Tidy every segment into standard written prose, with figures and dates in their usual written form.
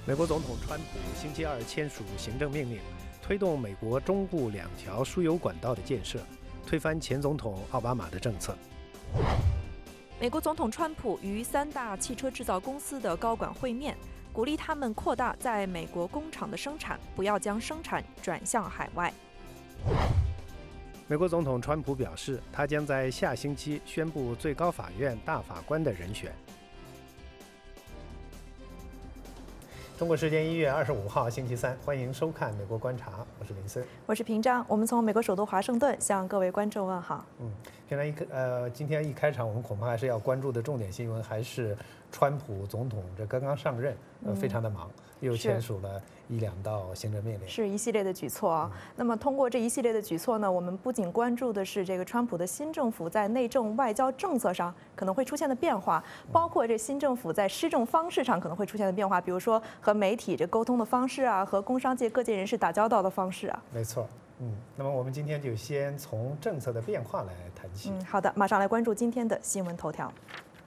美国总统川普星期二签署行政命令，推动美国中部2条输油管道的建设，推翻前总统奥巴马的政策。 美国总统川普与3大汽车制造公司的高管会面，鼓励他们扩大在美国工厂的生产，不要将生产转向海外。 美国总统川普表示，他将在下星期宣布最高法院大法官的人选。中国时间1月25号星期三，欢迎收看《美国观察》，我是林森， 我是平章。我们从美国首都华盛顿向各位观众问好。 今天一开场，我们恐怕还是要关注的重点新闻还是川普总统这刚刚上任，非常的忙，又签署了1、2道行政命令， 是一系列的举措啊。那么通过这一系列的举措呢，我们不仅关注的是这个川普的新政府在内政外交政策上可能会出现的变化，包括这新政府在施政方式上可能会出现的变化，比如说和媒体这沟通的方式啊，和工商界各界人士打交道的方式啊。 没错。那么我们今天就先从政策的变化来谈起。 好的，马上来关注今天的新闻头条。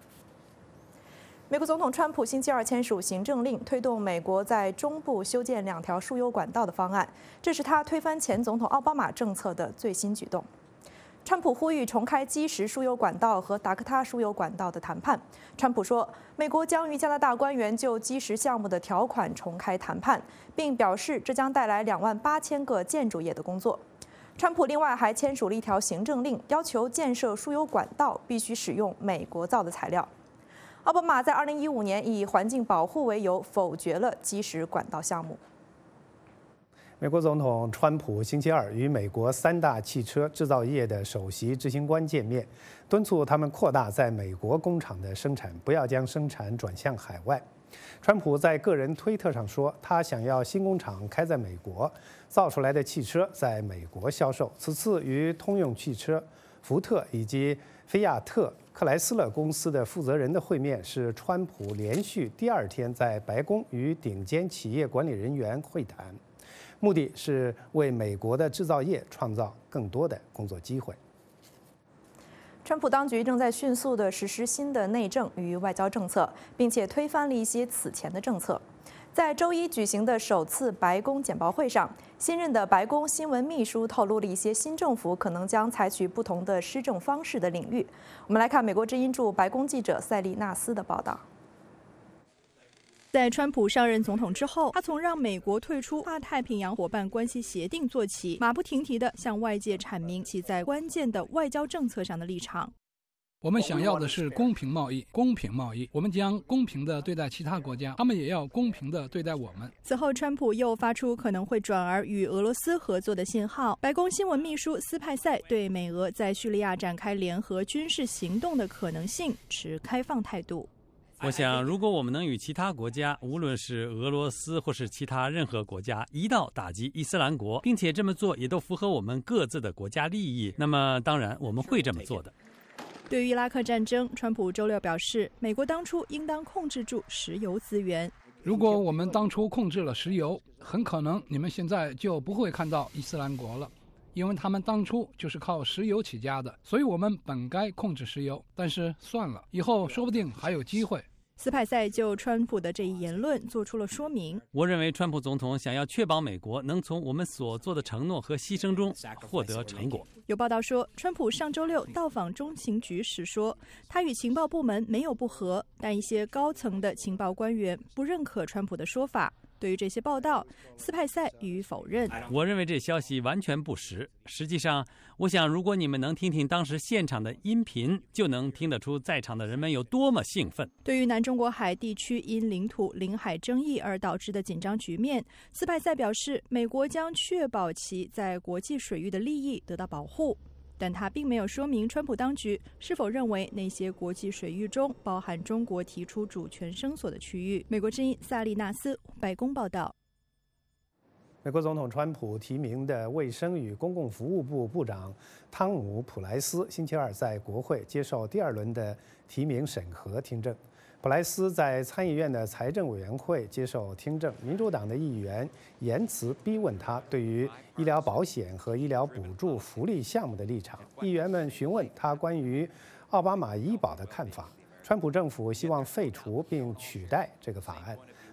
美国总统川普星期二签署行政令，推动美国在中部修建2条输油管道的方案，这是他推翻前总统奥巴马政策的最新举动。川普呼吁重开基石输油管道和达科他输油管道的谈判。川普说，美国将与加拿大官员就基石项目的条款重开谈判，并表示这将带来28000个建筑业的工作。川普另外还签署了一条行政令，要求建设输油管道必须使用美国造的材料。奥巴马在2015年以环境保护为由否决了基石管道项目。 美国总统川普星期二与美国3大汽车制造业的首席执行官见面，敦促他们扩大在美国工厂的生产，不要将生产转向海外。川普在个人推特上说，他想要新工厂开在美国，造出来的汽车在美国销售。此次与通用汽车、福特以及菲亚特克莱斯勒公司的负责人的会面，是川普连续第2天在白宫与顶尖企业管理人员会谈，目的是为美国的制造业创造更多的工作机会。 川普当局正在迅速地实施新的内政与外交政策，并且推翻了一些此前的政策。在周一举行的首次白宫简报会上，新任的白宫新闻秘书透露了一些新政府可能将采取不同的施政方式的领域。我们来看美国之音驻白宫记者塞利纳斯的报道。在川普上任总统之后，他从让美国退出跨太平洋伙伴关系协定做起，马不停蹄地向外界阐明其在关键的外交政策上的立场。 我们想要的是公平贸易，公平贸易。我们将公平地对待其他国家，他们也要公平地对待我们。 此后，川普又发出可能会转而与俄罗斯合作的信号。白宫新闻秘书斯派塞对美俄在叙利亚展开联合军事行动的可能性持开放态度。 我想，如果我们能与其他国家，无论是俄罗斯或是其他任何国家，一道打击伊斯兰国，并且这么做也都符合我们各自的国家利益，那么当然我们会这么做的。 对于伊拉克战争，川普周六表示，美国当初应当控制住石油资源。 如果我们当初控制了石油，很可能你们现在就不会看到伊斯兰国了，因为他们当初就是靠石油起家的，所以我们本该控制石油。但是算了，以后说不定还有机会。 斯派塞就川普的这一言论做出了说明。 我认为川普总统想要确保美国能从我们所做的承诺和牺牲中获得成果。 有报道说，川普上周六到访中情局时说，他与情报部门没有不和，但一些高层的情报官员不认可川普的说法。对于这些报道，斯派塞予以否认。 我认为这消息完全不实。实际上，我想如果你们能听听当时现场的音频，就能听得出在场的人们有多么兴奋。 对于南中国海地区因领土领海争议而导致的紧张局面，斯派塞表示，美国将确保其在国际水域的利益得到保护。但他并没有说明川普当局是否认为那些国际水域中包含中国提出主权声索的区域。美国之音萨利纳斯，白宫报道。 美国总统川普提名的卫生与公共服务部部长汤姆·普莱斯星期二在国会接受第2轮的提名审核听证。普莱斯在参议院的财政委员会接受听证，民主党的议员言辞逼问他对于医疗保险和医疗补助福利项目的立场。议员们询问他关于奥巴马医保的看法。川普政府希望废除并取代这个法案。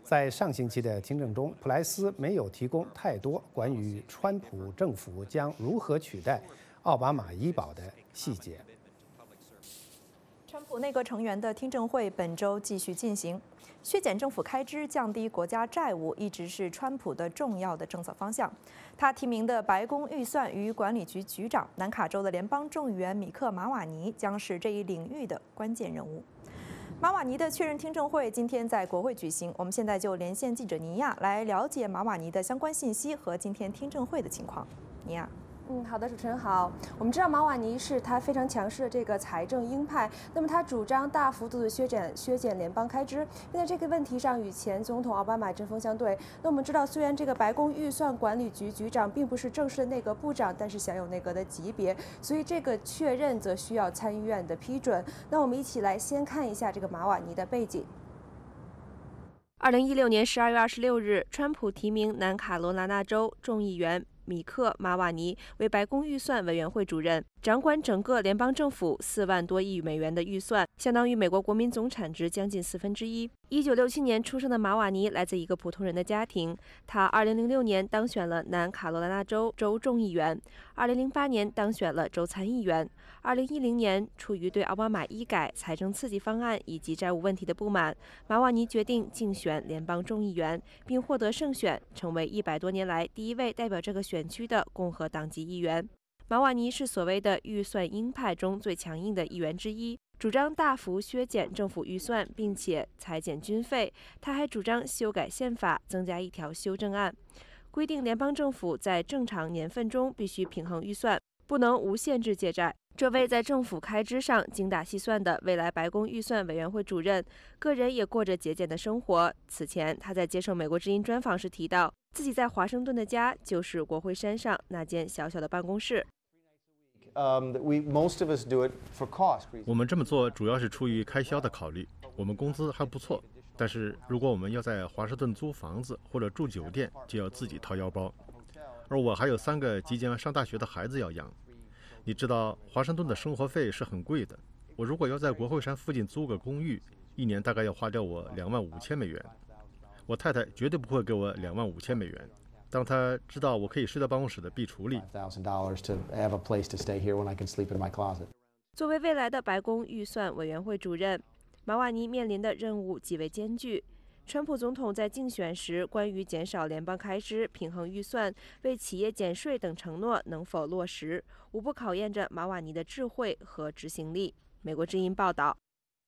在上星期的听证中，普莱斯没有提供太多关于川普政府将如何取代奥巴马医保的细节。 川普内阁成员的听证会本周继续进行。削减政府开支、降低国家债务一直是川普的重要的政策方向。他提名的白宫预算与管理局局长南卡州的联邦众议员米克·马瓦尼将是这一领域的关键人物。马瓦尼的确认听证会今天在国会举行，我们现在就连线记者尼亚来了解马瓦尼的相关信息和今天听证会的情况。尼亚。 好的，主持人好。我们知道马瓦尼是他非常强势的这个财政鹰派，那么他主张大幅度的削减联邦开支，并在这个问题上与前总统奥巴马针锋相对。那我们知道，虽然这个白宫预算管理局局长并不是正式的内阁部长，但是享有内阁的级别，所以这个确认则需要参议院的批准。那我们一起来先看一下这个马瓦尼的背景。2016年12月26日，川普提名南卡罗来纳州众议员米克·马瓦尼为白宫预算委员会主任，掌管整个联邦政府4万多亿美元的预算，相当于美国国民总产值将近1/4。1967年出生的马瓦尼来自一个普通人的家庭，他2006年当选了南卡罗来纳州众议员，2008年当选了州参议员。2010年，出于对奥巴马医改、财政刺激方案以及债务问题的不满，马瓦尼决定竞选联邦众议员，并获得胜选，成为100多年来第一位代表这个选区的共和党籍议员。马瓦尼是所谓的预算鹰派中最强硬的议员之一，主张大幅削减政府预算，并且裁减军费。他还主张修改宪法，增加一条修正案，规定联邦政府在正常年份中必须平衡预算，不能无限制借债。这位在政府开支上精打细算的未来白宫预算委员会主任，个人也过着节俭的生活。此前，他在接受美国之音专访时提到，自己在华盛顿的家就是国会山上那间小小的办公室。 我们这么做主要是出于开销的考虑。我们工资还不错，但是如果我们要在华盛顿租房子或者住酒店，就要自己掏腰包。而我还有3个即将上大学的孩子要养。你知道华盛顿的生活费是很贵的。我如果要在国会山附近租个公寓，1年大概要花掉我25000美元。我太太绝对不会给我25000美元。当她知道我可以睡到办公室的壁橱里。 作为未来的白宫预算委员会主任，马瓦尼面临的任务极为艰巨。川普总统在竞选时关于减少联邦开支、平衡预算、为企业减税等承诺能否落实，无不考验着马瓦尼的智慧和执行力。美国之音报道。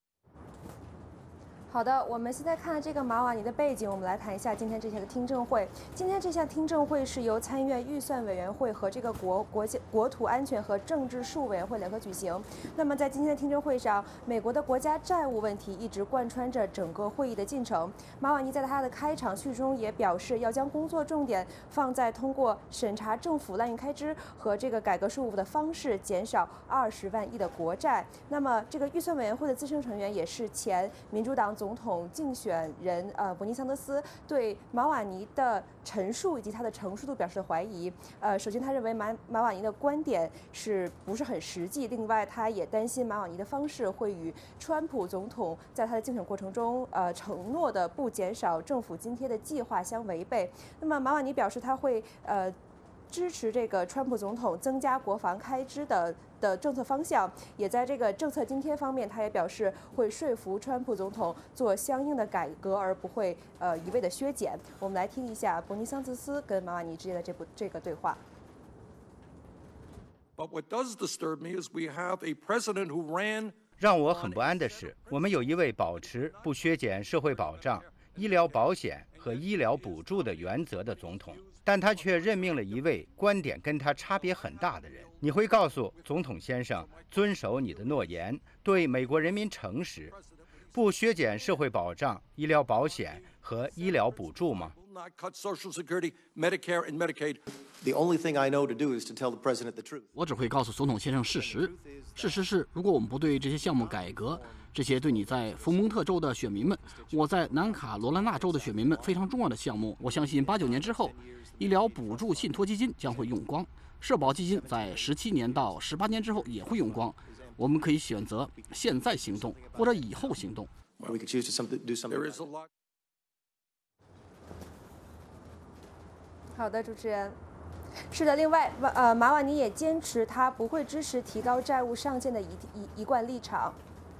好的，我们现在看这个马瓦尼的背景，我们来谈一下今天这项的听证会。今天这项听证会是由参议院预算委员会和这个国土安全和政治事务委员会联合举行。那么在今天的听证会上，美国的国家债务问题一直贯穿着整个会议的进程。马瓦尼在他的开场序中也表示，要将工作重点放在通过审查政府滥用开支和这个改革税务的方式减少20万亿的国债。那么这个预算委员会的资深成员也是前民主党总统竞选人伯尼桑德斯对马瓦尼的陈述以及他的成熟度表示怀疑。首先他认为马瓦尼的观点是不是很实际，另外他也担心马瓦尼的方式会与川普总统在他的竞选过程中承诺的不减少政府津贴的计划相违背。那么马瓦尼表示他会支持这个川普总统增加国防开支的政策方向，也在这个政策津贴方面，他也表示会说服川普总统做相应的改革，而不会一味的削减。我们来听一下伯尼桑德斯跟马瓦尼之间的这个对话。 让我很不安的是，我们有一位保持不削减社会保障、医疗保险和医疗补助的原则的总统，但他却任命了一位观点跟他差别很大的人。你会告诉总统先生，遵守你的诺言，对美国人民诚实，不削减社会保障、医疗保险和医疗补助吗？ 我只会告诉总统先生事实。事实是，如果我们不对这些项目改革，这些对你在佛蒙特州的选民们，我在南卡罗来纳州的选民们非常重要的项目，我相信89年之后，医疗补助信托基金将会用光，社保基金在17年到18年之后也会用光。我们可以选择现在行动，或者以后行动。 好的，主持人。是的，另外，马瓦尼也坚持他不会支持提高债务上限的一贯立场。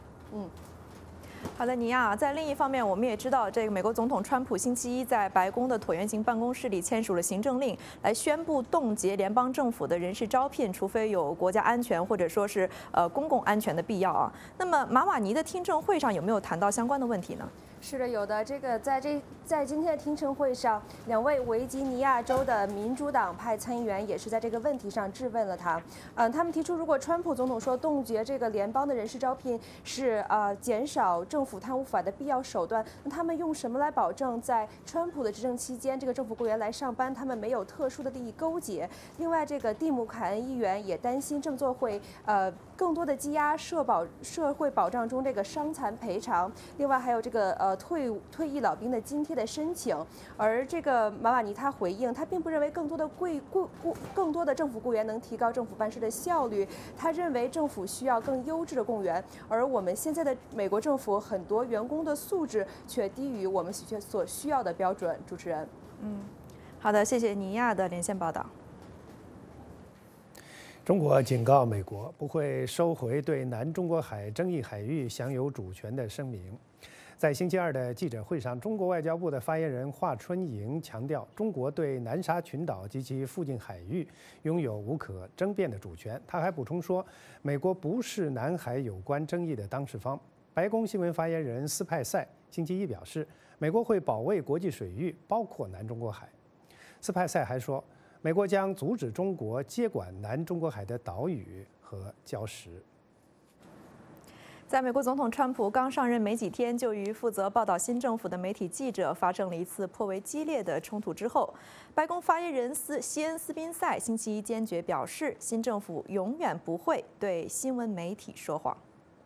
好的，尼亚，在另一方面，我们也知道，这个美国总统川普星期一在白宫的椭圆形办公室里签署了行政令，来宣布冻结联邦政府的人事招聘，除非有国家安全或者说是公共安全的必要啊。那么马瓦尼的听证会上有没有谈到相关的问题呢？ 是的，有的。这个在今天的听证会上，2位维吉尼亚州的民主党派参议员也是在这个问题上质问了他。他们提出，如果川普总统说冻结这个联邦的人事招聘是减少政府贪污腐败的必要手段，那他们用什么来保证在川普的执政期间，这个政府雇员来上班，他们没有特殊的利益勾结？另外，这个蒂姆凯恩议员也担心这么做会更多的积压社会保障中这个伤残赔偿。另外还有这个退役老兵的津贴的申请。而这个马瓦尼他回应，他并不认为更多的政府雇员能提高政府办事的效率，他认为政府需要更优质的雇员，而我们现在的美国政府很多员工的素质却低于我们所需要的标准。主持人， 好的，谢谢尼亚的连线报道。 中国警告美国不会收回对南中国海争议海域享有主权的声明。在星期二的记者会上，中国外交部的发言人华春莹强调，中国对南沙群岛及其附近海域拥有无可争辩的主权。他还补充说，美国不是南海有关争议的当事方。白宫新闻发言人斯派塞星期一表示，美国会保卫国际水域，包括南中国海。斯派塞还说，美国将阻止中国接管南中国海的岛屿和礁石。 在美国总统川普刚上任没几天，就与负责报道新政府的媒体记者发生了一次颇为激烈的冲突之后，白宫发言人西恩斯宾塞星期一坚决表示，新政府永远不会对新闻媒体说谎。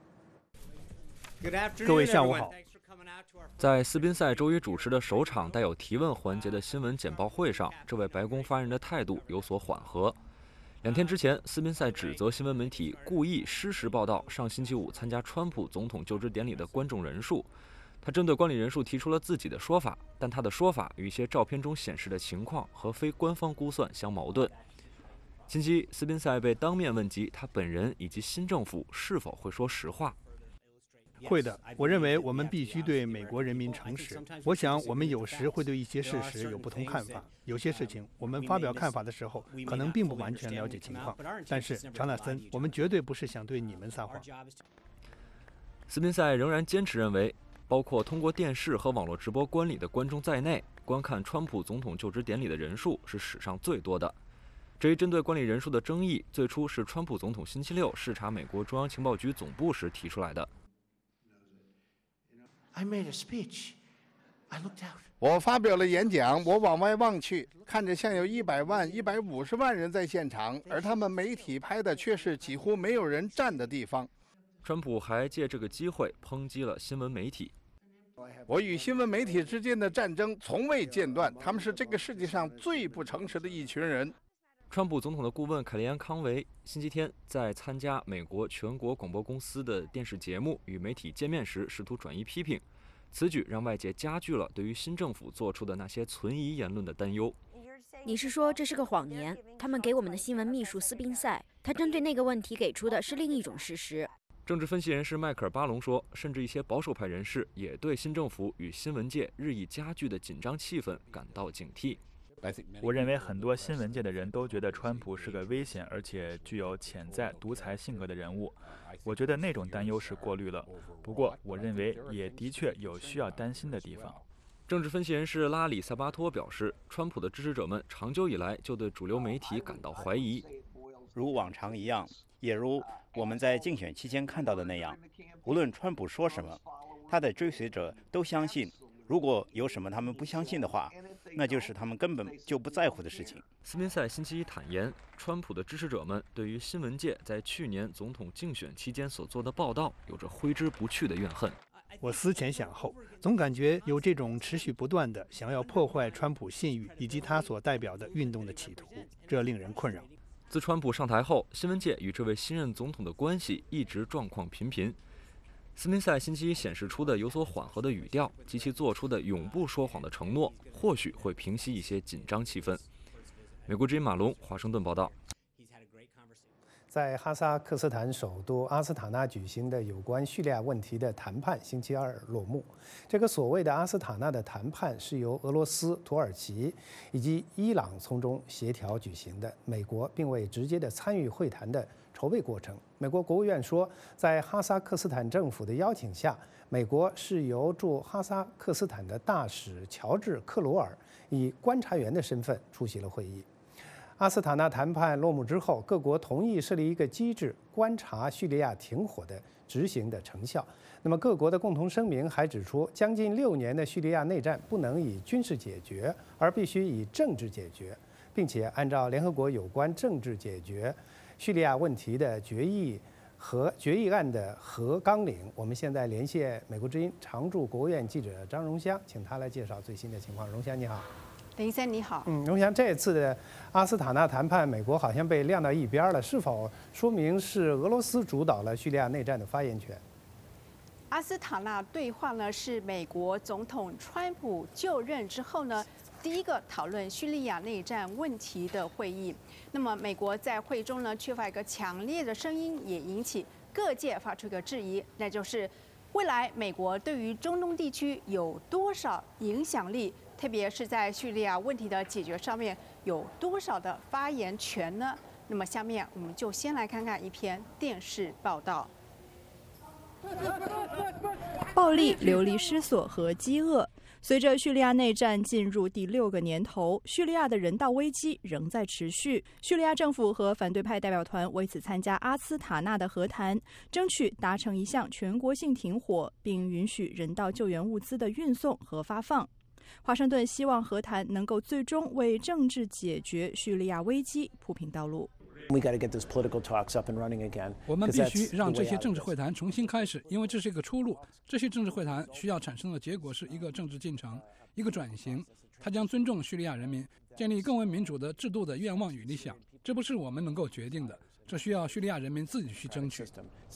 各位下午好。 在斯宾塞周一主持的首场带有提问环节的新闻简报会上，这位白宫发言人的态度有所缓和。2天之前，斯宾塞指责新闻媒体故意失实报道上星期五参加川普总统就职典礼的观众人数。他针对观礼人数提出了自己的说法，但他的说法与一些照片中显示的情况和非官方估算相矛盾。星期一，斯宾塞被当面问及他本人以及新政府是否会说实话。 会的，我认为我们必须对美国人民诚实。我想我们有时会对一些事实有不同看法，有些事情我们发表看法的时候可能并不完全了解情况。但是查纳森，我们绝对不是想对你们撒谎。 斯宾塞仍然坚持认为，包括通过电视和网络直播观礼的观众在内，观看川普总统就职典礼的人数是史上最多的。这一针对观礼人数的争议，最初是川普总统星期六视察美国中央情报局总部时提出来的。 我发表了演讲，我往外望去，看着像有100万、150万人在现场，而他们媒体拍的却是几乎没有人站的地方。 川普还借这个机会抨击了新闻媒体。 我与新闻媒体之间的战争从未间断，他们是这个世界上最不诚实的一群人。 川普总统的顾问凯利安·康维星期天在参加美国全国广播公司的电视节目与媒体见面时，试图转移批评。此举让外界加剧了对于新政府做出的那些存疑言论的担忧。 你是说这是个谎言？他们给我们的新闻秘书斯宾塞，他针对那个问题给出的是另一种事实。 政治分析人士迈克尔·巴隆说，甚至一些保守派人士也对新政府与新闻界日益加剧的紧张气氛感到警惕。 我认为很多新闻界的人都觉得川普是个危险而且具有潜在独裁性格的人物。我觉得那种担忧是过滤了，不过我认为也的确有需要担心的地方。 政治分析人士拉里·萨巴托表示，川普的支持者们长久以来就对主流媒体感到怀疑。 如往常一样，也如我们在竞选期间看到的那样，无论川普说什么，他的追随者都相信。如果有什么他们不相信的话，那就是他们根本就不在乎的事情。 斯宾塞星期一坦言，川普的支持者们对于新闻界在去年总统竞选期间所做的报道有着挥之不去的怨恨。 我思前想后，总感觉有这种持续不断的想要破坏川普信誉以及他所代表的运动的企图，这令人困扰。 自川普上台后，新闻界与这位新任总统的关系一直状况频频。斯宾塞星期一显示出的有所缓和的语调及其做出的永不说谎的承诺，或许会平息一些紧张气氛。 美国之音马龙华盛顿报道。 在哈萨克斯坦首都阿斯塔纳举行的有关叙利亚问题的谈判星期二落幕。这个所谓的阿斯塔纳的谈判是由俄罗斯、土耳其以及伊朗从中协调举行的，美国并未直接的参与会谈的筹备过程。美国国务院说，在哈萨克斯坦政府的邀请下，美国是由驻哈萨克斯坦的大使乔治·克鲁尔以观察员的身份出席了会议。阿斯塔纳谈判落幕之后，各国同意设立一个机制，观察叙利亚停火的执行的成效。那么，各国的共同声明还指出，将近6年的叙利亚内战不能以军事解决，而必须以政治解决，并且按照联合国有关政治解决叙利亚问题的决议案的核纲领。我们现在连线美国之音常驻国务院记者张荣香，请他来介绍最新的情况。荣香，你好。 林医生你好。 荣祥，这次的阿斯塔纳谈判，美国好像被晾到一边了，是否说明是俄罗斯主导了叙利亚内战的发言权？ 阿斯塔纳对话呢，是美国总统川普就任之后呢，第一个讨论叙利亚内战问题的会议。那么，美国在会中呢，缺乏一个强烈的声音，也引起各界发出一个质疑，那就是未来美国对于中东地区有多少影响力？特别是在叙利亚问题的解决上面，有多少的发言权呢？那么下面我们就先来看看一篇电视报道。 暴力、流离失所和饥饿，随着叙利亚内战进入第6个年头，叙利亚的人道危机仍在持续。叙利亚政府和反对派代表团为此参加阿斯塔纳的和谈，争取达成一项全国性停火，并允许人道救援物资的运送和发放。华盛顿希望和谈能够最终为政治解决叙利亚危机铺平道路。 我们必须让这些政治会谈重新开始，因为这是一个出路。这些政治会谈需要产生的结果是一个政治进程，一个转型。它将尊重叙利亚人民建立更为民主的制度的愿望与理想。这不是我们能够决定的，这需要叙利亚人民自己去争取。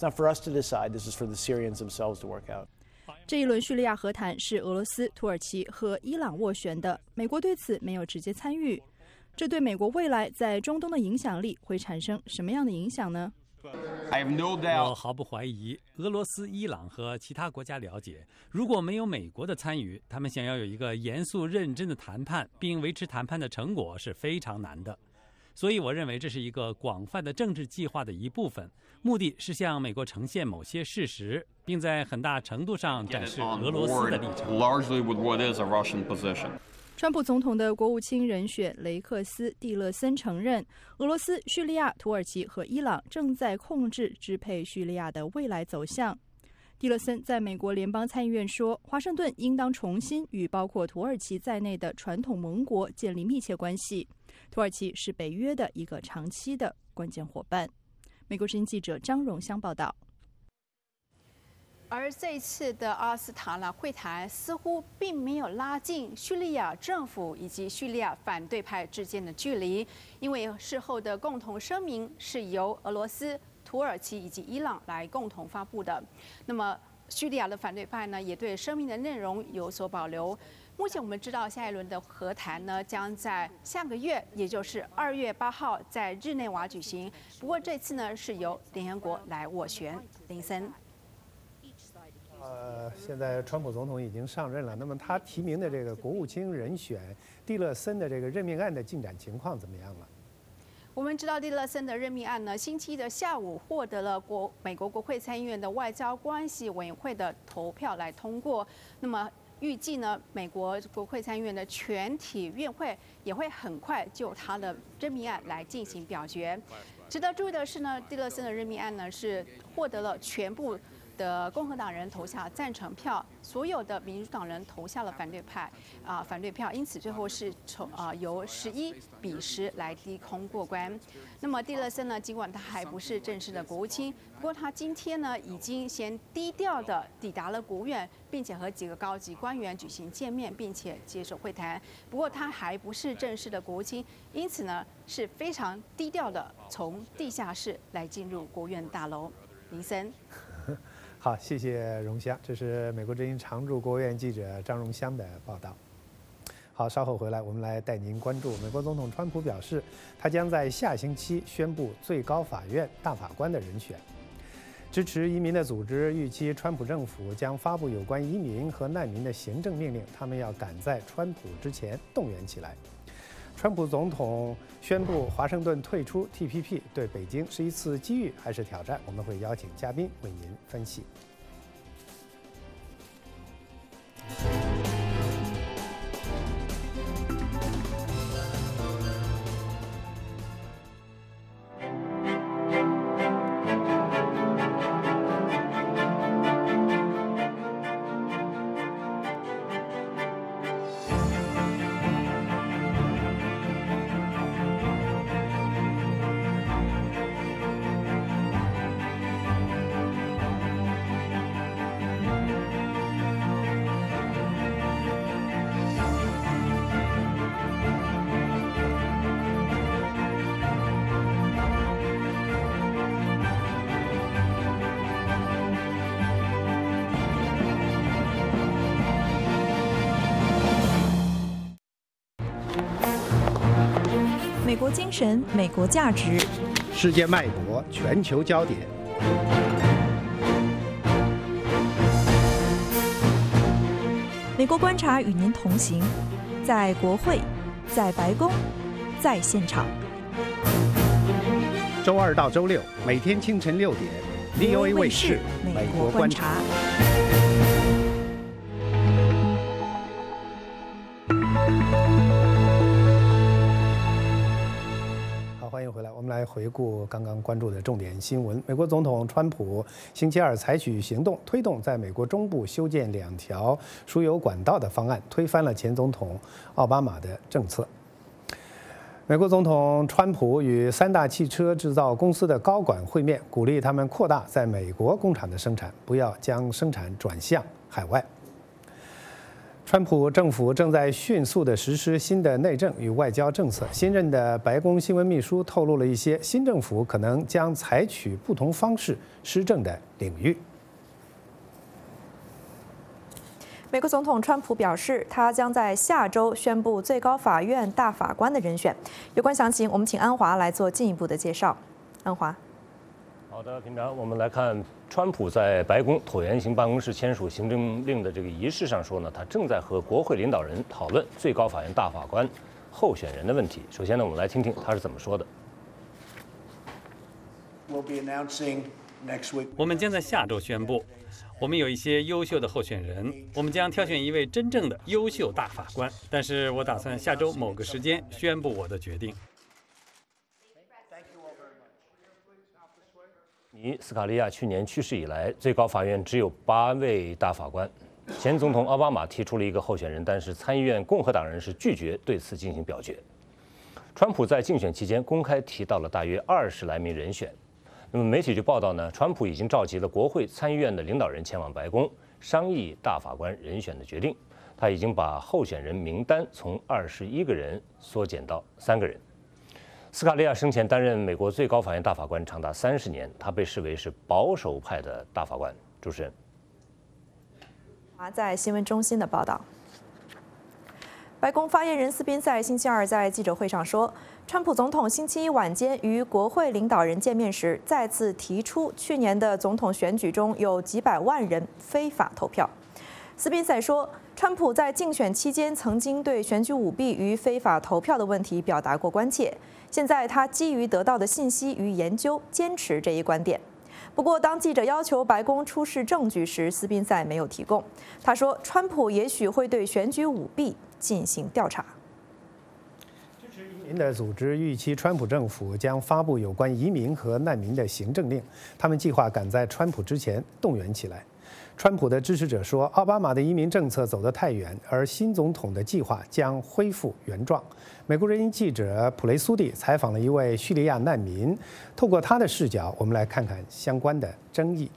这一轮叙利亚和谈是俄罗斯、土耳其和伊朗斡旋的，美国对此没有直接参与。这对美国未来在中东的影响力会产生什么样的影响呢？ 我毫不怀疑，俄罗斯、伊朗和其他国家了解，如果没有美国的参与，他们想要有一个严肃认真的谈判，并维持谈判的成果是非常难的。所以我认为这是一个广泛的政治计划的一部分，目的是向美国呈现某些事实，并在很大程度上展示俄罗斯的立场。 川普总统的国务卿人选雷克斯·蒂勒森承认，俄罗斯、叙利亚、土耳其和伊朗正在控制支配叙利亚的未来走向。蒂勒森在美国联邦参议院说，华盛顿应当重新与包括土耳其在内的传统盟国建立密切关系。土耳其是北约的一个长期的关键伙伴。美国之音记者张荣香报道。 而这次的阿斯塔纳会谈似乎并没有拉近叙利亚政府以及叙利亚反对派之间的距离，因为事后的共同声明是由俄罗斯、土耳其以及伊朗来共同发布的。那么叙利亚的反对派呢，也对声明的内容有所保留。目前我们知道，下一轮的和谈呢，将在下个月，也就是2月8号在日内瓦举行。不过这次呢，是由联合国来斡旋。林森。 现在川普总统已经上任了，那么他提名的这个国务卿人选蒂勒森的这个任命案的进展情况怎么样了？ 我们知道蒂勒森的任命案呢，星期一的下午获得了美国国会参议院的外交关系委员会的投票来通过。那么预计呢，美国国会参议院的全体院会也会很快就他的任命案来进行表决。值得注意的是呢，蒂勒森的任命案呢是获得了全部的共和党人投下赞成票，所有的民主党人投下了反对票，因此最后是由11-10来低空过关。那么蒂勒森呢，尽管他还不是正式的国务卿，不过他今天呢已经先低调的抵达了国务院，并且和几个高级官员举行见面，并且接受会谈。不过他还不是正式的国务卿，因此呢是非常低调的从地下室来进入国务院大楼。林森。 好，谢谢荣香，这是美国之音常驻国务院记者张荣香的报道。 好，稍后回来，我们来带您关注美国总统川普表示，他将在下星期宣布最高法院大法官的人选。支持移民的组织预期川普政府将发布有关移民和难民的行政命令，他们要赶在川普之前动员起来。川普总统宣布华盛顿退出 TPP， 对北京是一次机遇还是挑战？我们会邀请嘉宾为您分析。 美国精神，美国价值， 世界脉搏，全球焦点。 美国观察与您同行，在国会，在白宫，在现场。 周二到周六，每天清晨6点 ，VOA 卫视《美国观察》。欢迎回来，我们来回顾刚刚关注的重点新闻。美国总统川普星期二采取行动，推动在美国中部修建2条输油管道的方案，推翻了前总统奥巴马的政策。美国总统川普与3大汽车制造公司的高管会面，鼓励他们扩大在美国工厂的生产，不要将生产转向海外。川普政府正在迅速地实施新的内政与外交政策。新任的白宫新闻秘书透露了一些新政府可能将采取不同方式施政的领域。 美国总统川普表示，他将在下周宣布最高法院大法官的人选。有关详情，我们请安华来做进一步的介绍。安华。 好的，平常我们来看，川普在白宫椭圆形办公室签署行政令的这个仪式上说呢，他正在和国会领导人讨论最高法院大法官候选人的问题。首先呢，我们来听听他是怎么说的。 我们将在下周宣布，我们有一些优秀的候选人，我们将挑选一位真正的优秀大法官。但是我打算下周某个时间宣布我的决定。 斯卡利亚去年去世以来，最高法院只有8位大法官。前总统奥巴马提出了一个候选人，但是参议院共和党人是拒绝对此进行表决。川普在竞选期间公开提到了大约20来名人选。那么媒体就报道呢，川普已经召集了国会、参议院的领导人前往白宫商议大法官人选的决定。他已经把候选人名单从21个人缩减到3个人。斯卡利亚生前担任美国最高法院大法官长达30年，他被视为是保守派的大法官。主持人， 在新闻中心的报道。白宫发言人斯宾塞星期二在记者会上说，川普总统星期一晚间与国会领导人见面时，再次提出去年的总统选举中有几百万人非法投票。斯宾塞说，川普在竞选期间曾经对选举舞弊与非法投票的问题表达过关切。现在他基于得到的信息与研究，坚持这一观点。不过，当记者要求白宫出示证据时，斯宾塞没有提供。他说，川普也许会对选举舞弊进行调查。 支持移民的组织预期川普政府将发布有关移民和难民的行政令，他们计划赶在川普之前动员起来。川普的支持者说，奥巴马的移民政策走得太远，而新总统的计划将恢复原状。美国人民记者普雷苏蒂采访了一位叙利亚难民，透过他的视角，我们来看看相关的争议。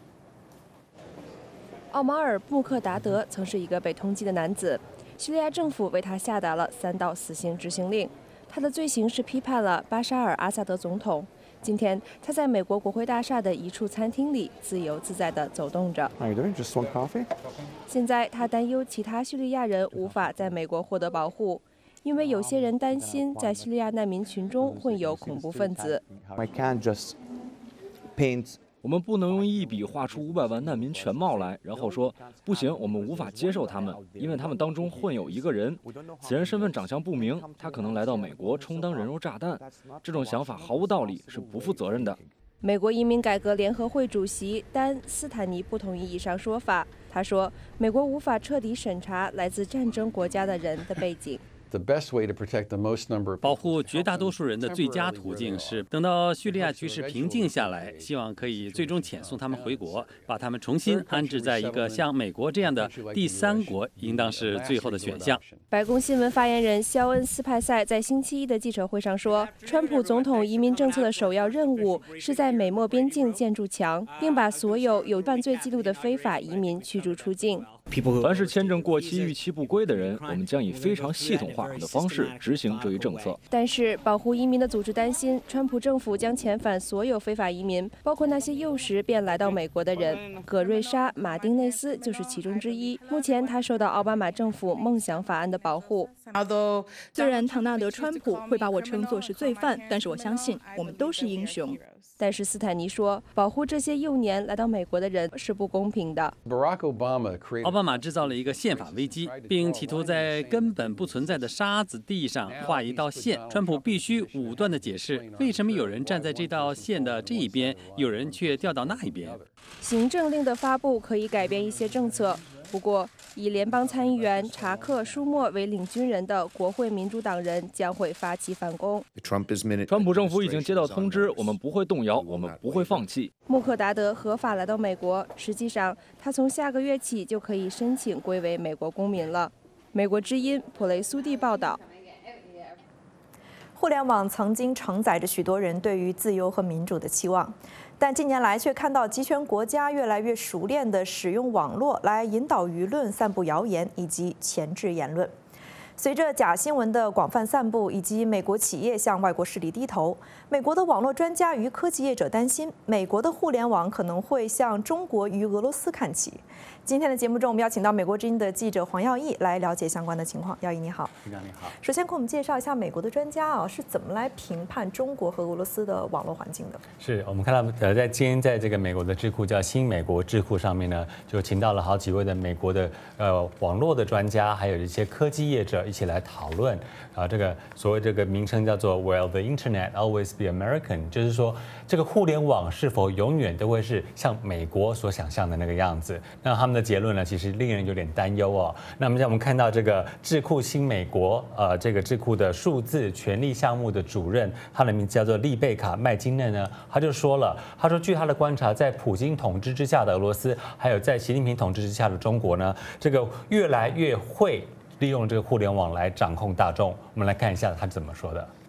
奥马尔·布克达德曾是一个被通缉的男子，叙利亚政府为他下达了3道死刑执行令。他的罪行是批判了巴沙尔·阿萨德总统， 今天，他在美国国会大厦的一处餐厅里自由自在地走动着。现在，他担忧其他叙利亚人无法在美国获得保护，因为有些人担心在叙利亚难民群中混有恐怖分子。 我们不能用一笔画出500万难民全貌来，然后说不行，我们无法接受他们，因为他们当中混有一个人，此人身份长相不明，他可能来到美国充当人肉炸弹。这种想法毫无道理，是不负责任的。 美国移民改革联合会主席丹·斯坦尼不同意以上说法。他说，美国无法彻底审查来自战争国家的人的背景。 保护绝大多数人的最佳途径是等到叙利亚局势平静下来，希望可以最终遣送他们回国，把他们重新安置在一个像美国这样的第3国，应当是最后的选项。 白宫新闻发言人肖恩·斯派塞在星期一的记者会上说，川普总统移民政策的首要任务是在美墨边境建筑墙，并把所有有犯罪记录的非法移民驱逐出境。 凡是签证过期、逾期不归的人，我们将以非常系统化的方式执行这一政策。 但是，保护移民的组织担心，川普政府将遣返所有非法移民，包括那些幼时便来到美国的人。葛瑞莎·马丁内斯就是其中之一。目前，他受到奥巴马政府梦想法案的保护。 虽然唐纳德·川普会把我称作是罪犯，但是我相信我们都是英雄。 但是斯坦尼说，保护这些幼年来到美国的人是不公平的。 奥巴马制造了一个宪法危机，并企图在根本不存在的沙子地上画一道线。川普必须武断地解释，为什么有人站在这道线的这一边，有人却调到那一边。 行政令的发布可以改变一些政策。不过，以联邦参议员查克·舒默为领军人的国会民主党人将会发起反攻。 川普政府已经接到通知，我们不会动摇，我们不会放弃。 穆克达德合法来到美国，实际上他从下个月起就可以申请归为美国公民了。美国之音普雷苏蒂报道。 互联网曾经承载着许多人对于自由和民主的期望，但近年来却看到集权国家越来越熟练地使用网络来引导舆论、散布谣言以及钳制言论。随着假新闻的广泛散布，以及美国企业向外国势力低头，美国的网络专家与科技业者担心，美国的互联网可能会向中国与俄罗斯看齐。今天的节目中，我们邀请到美国之音的记者黄耀义来了解相关的情况。耀义你好。 你好。 首先，给我们介绍一下美国的专家是怎么来评判中国和俄罗斯的网络环境的？ 是我们看到今天在这个美国的智库叫新美国智库上面呢，就请到了好几位的美国的网络的专家，还有一些科技业者一起来讨论这个所谓这个名称叫做 Will the Internet always be American？ 就是说这个互联网是否永远都会是像美国所想象的那个样子？那他们的结论呢，其实令人有点担忧哦。那么，我们看到这个智库新美国这个智库的数字权利项目的主任，他的名字叫做丽贝卡·麦金内呢，他就说了，他说据他的观察，在普京统治之下的俄罗斯，还有在习近平统治之下的中国呢，这个越来越会利用这个互联网来掌控大众。我们来看一下他怎么说的。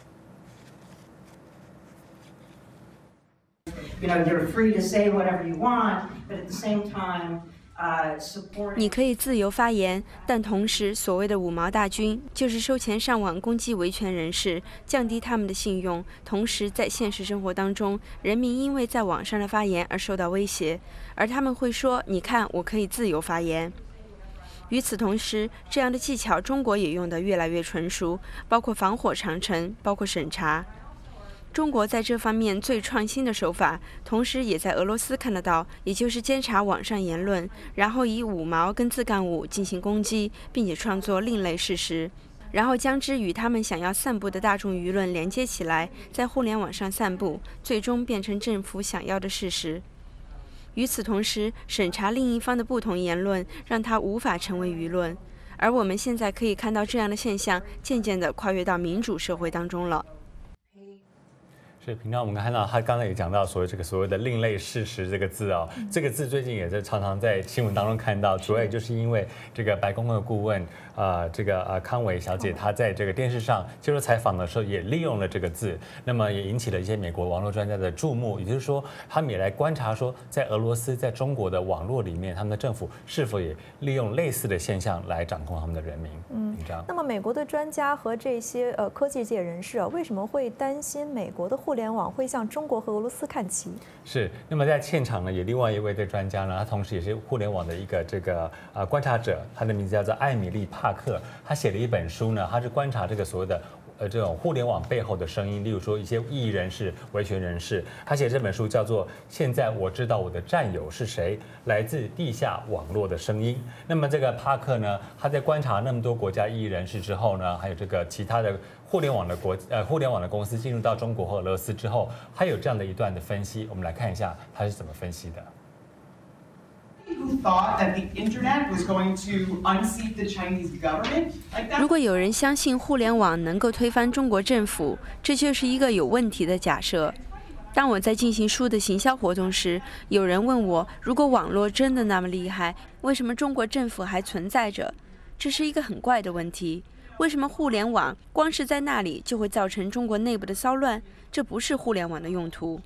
You're free to say whatever you want, but at the same time, 你可以自由发言，但同时，所谓的五毛大军就是收钱上网攻击维权人士，降低他们的信用。同时，在现实生活当中，人民因为在网上的发言而受到威胁，而他们会说：“你看，我可以自由发言。”与此同时，这样的技巧中国也用得越来越纯熟，包括防火长城，包括审查。中国在这方面最创新的手法，同时也在俄罗斯看得到，也就是监察网上言论，然后以五毛跟自干五进行攻击，并且创作另类事实，然后将之与他们想要散布的大众舆论连接起来，在互联网上散布，最终变成政府想要的事实。与此同时，审查另一方的不同言论，让它无法成为舆论。而我们现在可以看到这样的现象渐渐地跨越到民主社会当中了。 是，平常我们看到他刚才也讲到所谓的另类事实这个字哦，这个字最近也是常常在新闻当中看到，主要也就是因为这个白宫的顾问康伟小姐，她在这个电视上接受采访的时候也利用了这个字，那么也引起了一些美国网络专家的注目，也就是说他们也来观察说，在俄罗斯在中国的网络里面，他们的政府是否也利用类似的现象来掌控他们的人民。 那么美国的专家和这些科技界人士为什么会担心美国的互互联网会向中国和俄罗斯看齐。 是，那么在现场呢，有另外一位的专家呢，他同时也是互联网的一个观察者，他的名字叫做艾米丽·帕克，他写了一本书呢，他是观察这个所谓的这种互联网背后的声音，例如说一些异议人士、维权人士，他写这本书叫做《现在我知道我的战友是谁：来自地下网络的声音》。那么这个帕克呢，他在观察那么多国家异议人士之后呢，还有这个其他的互联网的公司进入到中国和俄罗斯之后，他有这样的一段的分析，我们来看一下他是怎么分析的。 如果有人相信互联网能够推翻中国政府，这就是一个有问题的假设。当我在进行书的行销活动时，有人问我，如果网络真的那么厉害，为什么中国政府还存在着？这是一个很怪的问题。为什么互联网光是在那里就会造成中国内部的骚乱？这不是互联网的用途。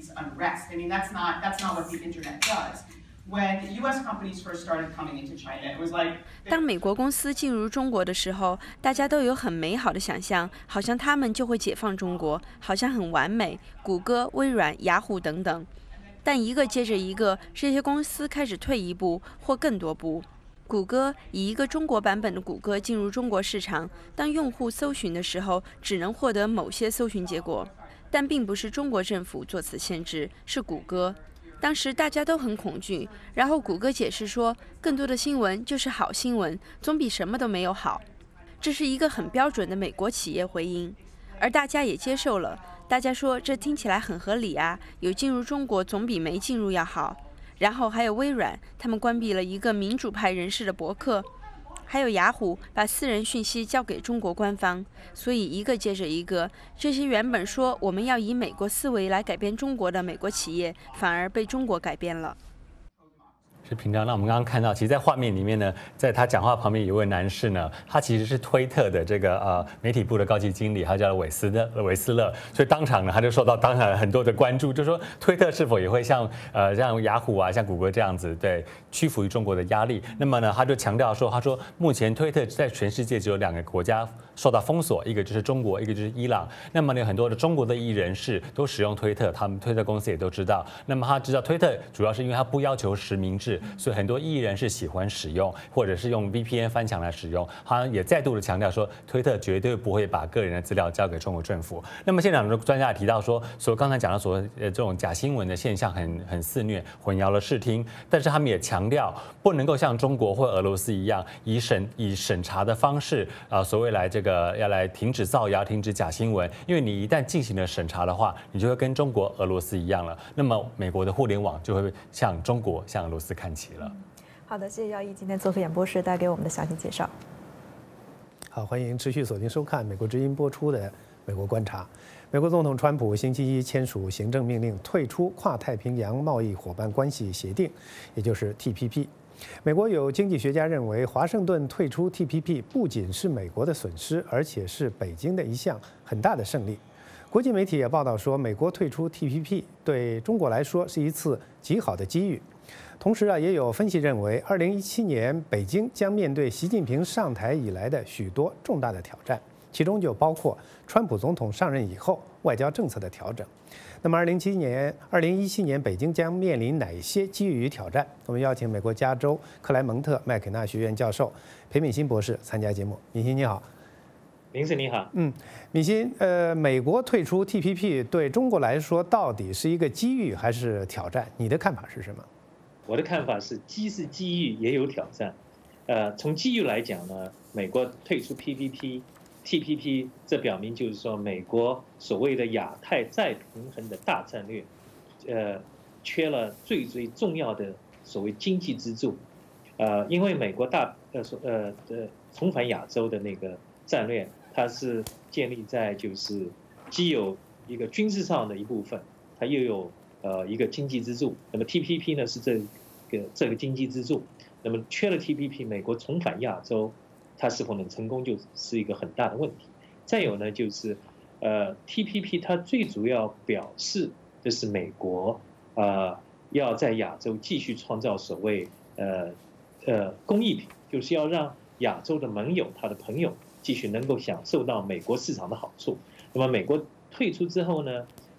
当美国公司进入中国的时候，大家都有很美好的想象，好像他们就会解放中国，好像很完美，谷歌、微软、雅虎等等。但一个接着一个，这些公司开始退一步或更多步。谷歌以一个中国版本的谷歌进入中国市场，当用户搜寻的时候，只能获得某些搜寻结果，但并不是中国政府做此限制，是谷歌。当时大家都很恐惧，然后谷歌解释说，更多的新闻就是好新闻，总比什么都没有好。这是一个很标准的美国企业回应，而大家也接受了。大家说这听起来很合理啊，有进入中国总比没进入要好。然后还有微软，他们关闭了一个民主派人士的博客，还有雅虎把私人讯息交给中国官方。所以一个接着一个，这些原本说我们要以美国思维来改变中国的美国企业，反而被中国改变了。 是平常，那我们刚刚看到，其实，在画面里面呢，在他讲话旁边有一位男士呢，他其实是推特的这个媒体部的高级经理，他叫韦斯勒，所以当场呢，他就受到当场很多的关注，就说推特是否也会像雅虎啊、像谷歌这样子，对，屈服于中国的压力。那么呢，他就强调说，他说目前推特在全世界只有2个国家受到封锁，一个就是中国，一个就是伊朗。那么呢，很多的中国的异议人士都使用推特，他们推特公司也都知道。那么他知道推特主要是因为他不要求实名制。所以很多异议人士喜欢使用，或者是用 VPN 翻墙来使用。他也再度的强调说，推特绝对不会把个人的资料交给中国政府。那么现场的专家也提到说，刚才讲到这种假新闻的现象很肆虐，混淆了视听。但是他们也强调，不能够像中国或俄罗斯一样，以审查的方式所谓来要来停止造谣、停止假新闻。因为你一旦进行了审查的话，你就会跟中国、俄罗斯一样了。那么美国的互联网就会向中国、向俄罗斯看齐了。 好的，谢谢耀毅今天做客演播室带给我们的详细介绍。 好，欢迎持续锁定收看美国之音播出的《美国观察》。美国总统川普星期一签署行政命令，退出跨太平洋贸易伙伴关系协定，也就是 TPP。美国有经济学家认为，华盛顿退出 TPP 不仅是美国的损失，而且是北京的一项很大的胜利。国际媒体也报道说，美国退出 TPP 对中国来说是一次极好的机遇。同时也有分析认为，2017年北京将面对习近平上台以来的许多重大的挑战，其中就包括川普总统上任以后外交政策的调整。那么2017年北京将面临哪些机遇与挑战？我们邀请美国加州克莱蒙特麦肯纳学院教授裴敏欣博士参加节目。敏欣你好。 林子你好。 敏欣，美国退出 TPP 对中国来说到底是一个机遇还是挑战？你的看法是什么？ 我的看法是，既是机遇也有挑战。从机遇来讲呢，美国退出 TPP， 这表明就是说，美国所谓的亚太再平衡的大战略，缺了最重要的所谓经济支柱。因为美国重返亚洲的那个战略，它是建立在就是既有一个军事上的一部分，它又有一个经济支柱。那么 TPP 呢是这个经济支柱。那么缺了 TPP， 美国重返亚洲，它是否能成功，就是一个很大的问题。再有呢，就是TPP 它最主要表示的是美国要在亚洲继续创造所谓工艺品，就是要让亚洲的盟友、他的朋友继续能够享受到美国市场的好处。那么美国退出之后呢，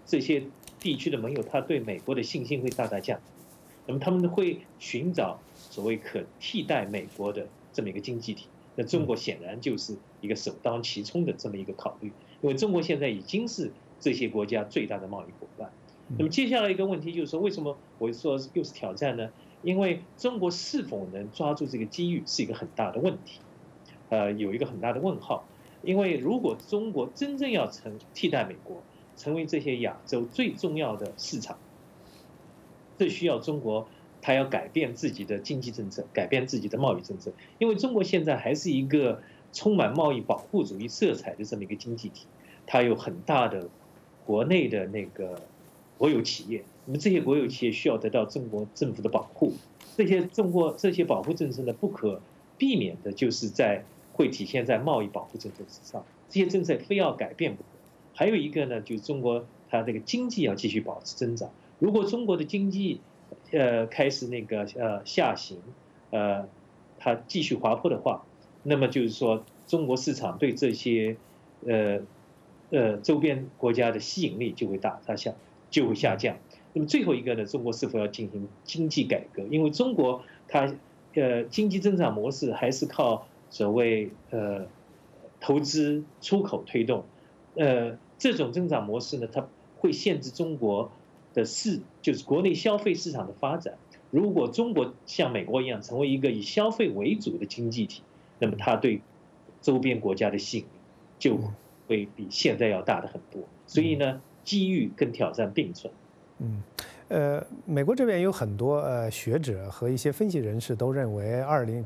这些地区的盟友，他对美国的信心会大大降低。那么他们会寻找所谓可替代美国的这么一个经济体。那中国显然就是一个首当其冲的这么一个考虑，因为中国现在已经是这些国家最大的贸易伙伴。那么接下来一个问题就是说，为什么我说又是挑战呢？因为中国是否能抓住这个机遇是一个很大的问题，有一个很大的问号。因为如果中国真正要替代美国，成为这些亚洲最重要的市场，这需要中国它要改变自己的经济政策，改变自己的贸易政策。因为中国现在还是一个充满贸易保护主义色彩的这么一个经济体，它有很大的国内的那个国有企业，那么这些国有企业需要得到中国政府的保护。这些保护政策呢，不可避免的就是会体现在贸易保护政策之上，这些政策非要改变不可。还有一个呢，就是中国它这个经济要继续保持增长。如果中国的经济开始下行，它继续滑坡的话，那么就是说中国市场对这些周边国家的吸引力就会下降。那么最后一个呢，中国是否要进行经济改革？因为中国它经济增长模式还是靠所谓投资出口推动，这种增长模式呢，它会限制中国的就是国内消费市场的发展。如果中国像美国一样成为一个以消费为主的经济体，那么它对周边国家的吸引力就会比现在要大的很多。所以呢，机遇跟挑战并存。 美国这边有很多学者和一些分析人士都认为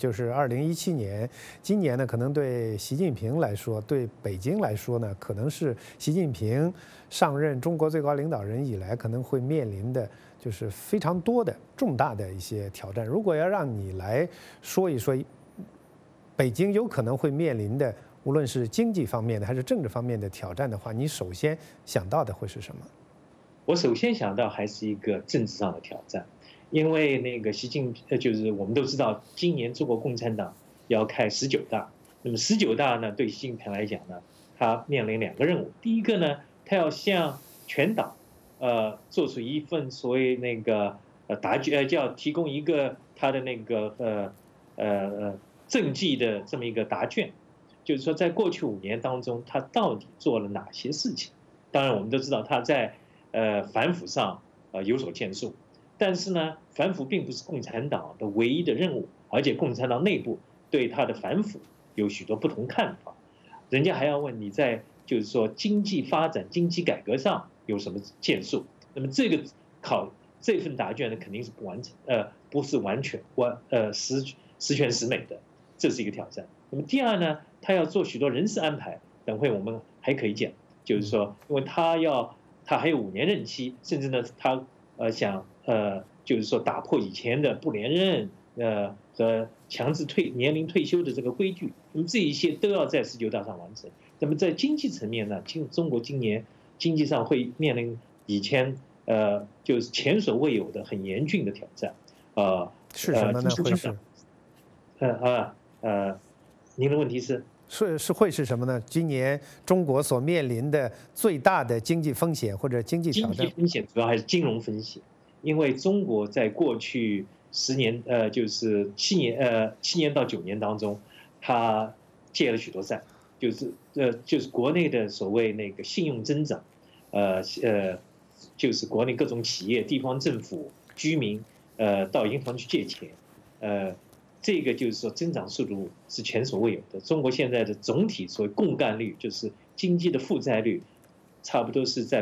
2017年，今年呢可能对习近平来说，对北京来说呢，可能是习近平上任中国最高领导人以来可能会面临的就是非常多的重大的一些挑战。如果要让你来说一说北京有可能会面临的，无论是经济方面的还是政治方面的挑战的话，你首先想到的会是什么？ 我首先想到还是一个政治上的挑战，因为就是我们都知道，今年中国共产党要开19大，那么19大呢，对习近平来讲呢，他面临2个任务。第一个呢，他要向全党做出一份所谓答卷，就要提供一个他的政绩的这么一个答卷，就是说在过去5年当中，他到底做了哪些事情。当然我们都知道他在反腐上有所建树，但是呢，反腐并不是共产党的唯一的任务，而且共产党内部对他的反腐有许多不同看法。人家还要问你在就是说经济发展、经济改革上有什么建树。那么这份答卷呢，肯定是不是完全十全十美的，这是一个挑战。那么第二呢，他要做许多人事安排，等会我们还可以讲，就是说，因为他还有5年任期，甚至呢，他想就是说打破以前的不连任和强制年龄退休的这个规矩，那么这一些都要在19大上完成。那么在经济层面呢，中国今年经济上会面临以前就是前所未有的很严峻的挑战。 是什么呢？会是您的问题是会是什么呢？今年中国所面临的最大的经济风险或者经济挑战？ 经济风险主要还是金融风险，因为中国在过去10年，就是7年到9年当中，它借了许多债，就是国内的所谓信用增长，就是国内各种企业、地方政府、居民到银行去借钱，这个就是说增长速度是前所未有的。中国现在的总体所谓共干率，就是经济的负债率，差不多是在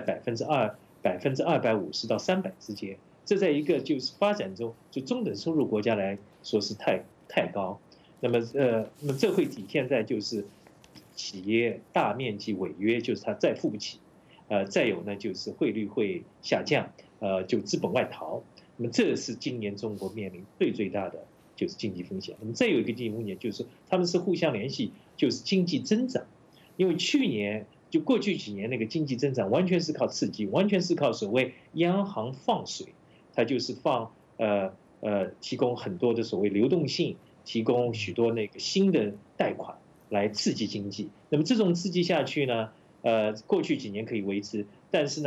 250%到300%之间。这在一个就是发展中就中等收入国家来说是太高。那么这会体现在就是企业大面积违约，就是它再付不起。再有呢就是汇率会下降，就资本外逃。那么这是今年中国面临最大的就是经济风险。那么再有一个经济风险就是他们是互相联系，就是经济增长。因为过去几年那个经济增长完全是靠刺激，完全是靠所谓央行放水，它就是提供很多的所谓流动性，提供许多新的贷款来刺激经济。那么这种刺激下去呢，过去几年可以维持，但是呢，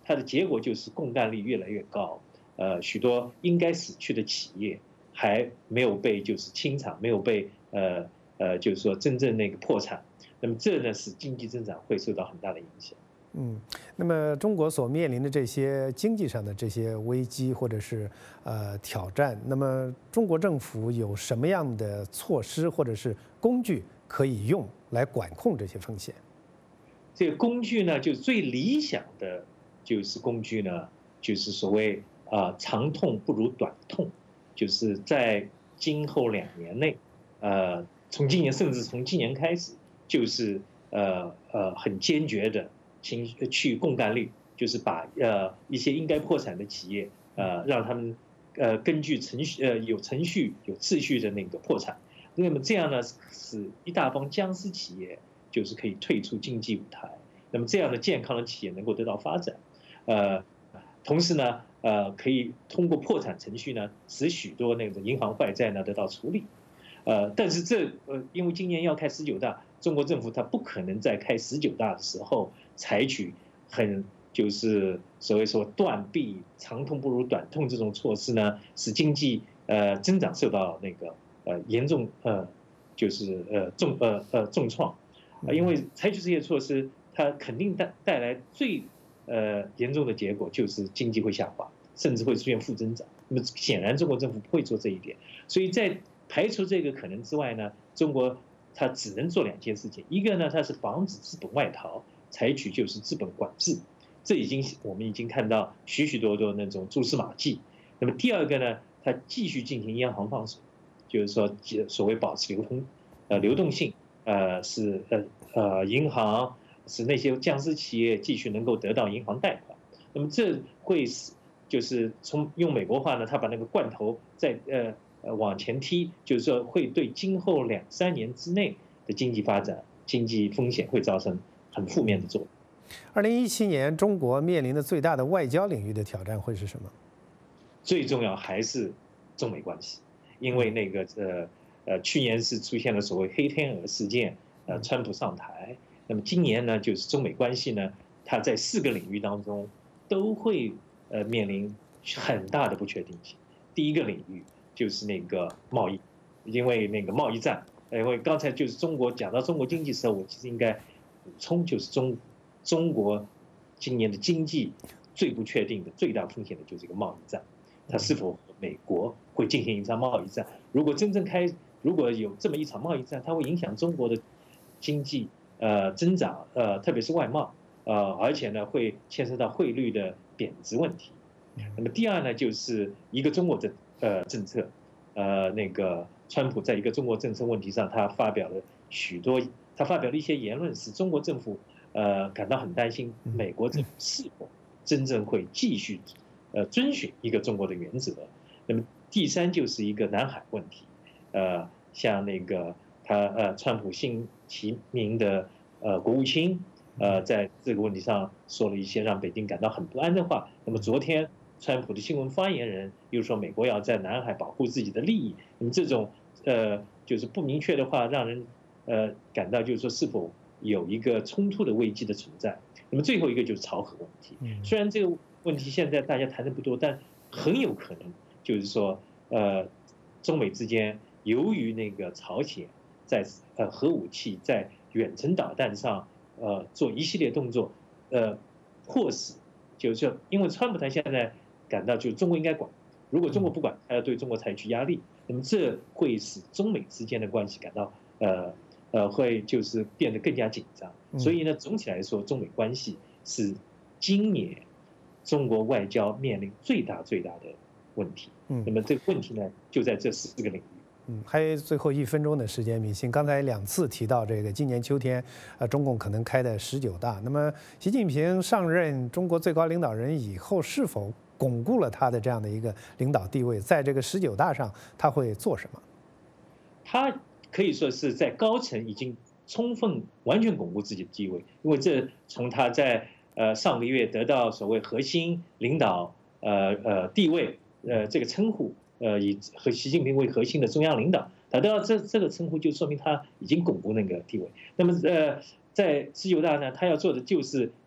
它的结果就是共干率越来越高，许多应该死去的企业还没有被就是清偿，没有被就是说真正那个破产，那么这呢使经济增长会受到很大的影响。 那么中国所面临的这些经济上的这些危机或者是挑战，那么中国政府有什么样的措施或者是工具可以用来管控这些风险？ 这个工具呢，就最理想的就是工具呢，就是所谓长痛不如短痛，就是在今后2年内，从今年甚至从今年开始，就是很坚决的去共干率，就是把一些应该破产的企业让他们根据程序有程序有秩序的那个破产，那么这样呢，使一大帮僵尸企业就是可以退出经济舞台，那么这样的健康的企业能够得到发展，同时呢，可以通过破产程序呢，使许多那个银行坏债呢得到处理，但是因为今年要开19大，中国政府它不可能在开19大的时候采取就是所谓说断臂长痛不如短痛这种措施呢，使经济增长受到那个严重就是重创，因为采取这些措施，它肯定带来最严重的结果就是经济会下滑，甚至会出现负增长。那么显然中国政府不会做这一点，所以在排除这个可能之外呢，中国它只能做2件事情，一个呢，它是防止资本外逃，采取就是资本管制，这我们已经看到许多那种蛛丝马迹。那么第二个呢，它继续进行央行放手，就是说所谓保持流动性，使银行使那些僵尸企业继续能够得到银行贷款。那么这会使就是用美国话呢，他把那个罐头再往前踢，就是说会对今后2、3年之内的经济发展、经济风险会造成很负面的作用。 2017年，中国面临的最大的外交领域的挑战会是什么？ 最重要还是中美关系，因为那个去年是出现了所谓黑天鹅事件，川普上台，那么今年呢，就是中美关系呢，它在4个领域当中都会面临很大的不确定性。第一个领域就是那个贸易，因为那个贸易战，因为刚才就是讲到中国经济的时候，我其实应该补充，就是中国今年的经济最不确定的最大风险的就是这个贸易战，它是否和美国会进行一场贸易战？如果有这么一场贸易战，它会影响中国的经济增长，特别是外贸，而且呢会牵涉到汇率的贬值问题。那么第二呢，就是一个中国的政策，那个川普在一个中国政策问题上，他发表了一些言论，使中国政府感到很担心，美国政府是否真正会继续遵循一个中国的原则。那么第三就是一个南海问题，像那个川普新提名的国务卿，在这个问题上说了一些让北京感到很不安的话。那么昨天川普的新闻发言人又说美国要在南海保护自己的利益。那么这种就是不明确的话，让人感到就是说是否有一个冲突的危机的存在。那么最后一个就是朝核问题，虽然这个问题现在大家谈的不多，但很有可能就是说中美之间由于那个朝鲜在核武器在远程导弹上做一系列动作，迫使就是说，因为川普他现在感到就中国应该管，如果中国不管，他要对中国采取压力，那么这会使中美之间的关系感到会就是变得更加紧张。所以呢，总体来说，中美关系是今年中国外交面临最大的问题。那么这个问题呢，就在这4个领域。 还有最后1分钟的时间，敏信刚才2次提到这个今年秋天，中共可能开的19大。那么习近平上任中国最高领导人以后，是否巩固了他的这样的一个领导地位？在这个19大上，他会做什么？ 他可以说是在高层已经完全巩固自己的地位，因为这从他在上个月得到所谓核心领导地位这个称呼。以和习近平为核心的中央领导，他得到这个称呼，就说明他已经巩固那个地位。那么在19大呢，他要做的就是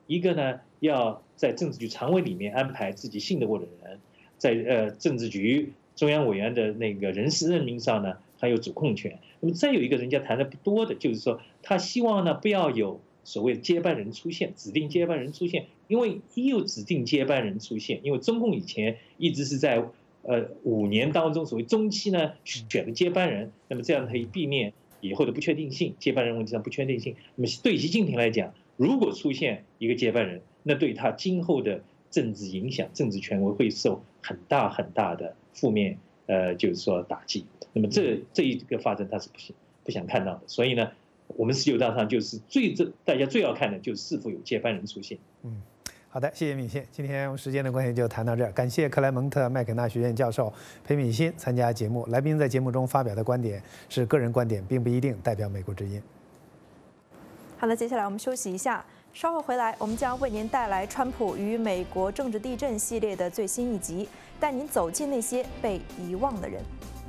一个呢要在政治局常委里面安排自己信得过的人，在政治局中央委员的那个人事任命上呢，他有主控权。那么再有一个人家谈的不多的，就是说他希望呢不要有所谓的接班人出现，指定接班人出现，因为一有指定接班人出现，因为中共以前一直是在5年当中所谓中期呢选个接班人，那么这样可以避免以后的不确定性，接班人问题上不确定性。那么对习近平来讲，如果出现一个接班人，那对他今后的政治影响、政治权威会受很大很大的负面就是说打击。那么这一个发展他是不想看到的，所以呢，我们19大上就是大家最要看的就是是否有接班人出现。 好的，谢谢敏信。今天时间的关系就谈到这儿，感谢克莱蒙特麦肯纳学院教授裴敏信参加节目。来宾在节目中发表的观点是个人观点，并不一定代表美国之音。 好的，接下来我们休息一下，稍后回来我们将为您带来川普与美国政治地震系列的最新一集，带您走进那些被遗忘的人。